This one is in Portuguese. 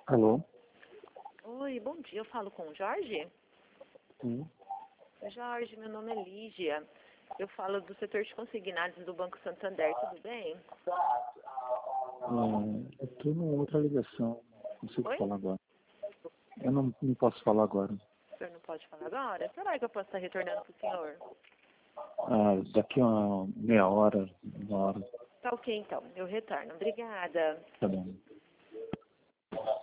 Alô? Oi, bom dia. Eu falo com o Jorge? Sim. Jorge, meu nome é Lígia. Eu falo do setor de consignados do Banco Santander, tudo bem? Eu estou numa outra ligação. Não sei o que Oi? falar agora. Eu não posso falar agora. O senhor não pode falar agora? Que hora que eu posso estar retornando para o senhor? Daqui a uma meia hora, uma hora, Tá ok, então. Eu retorno. Obrigada. tá bom.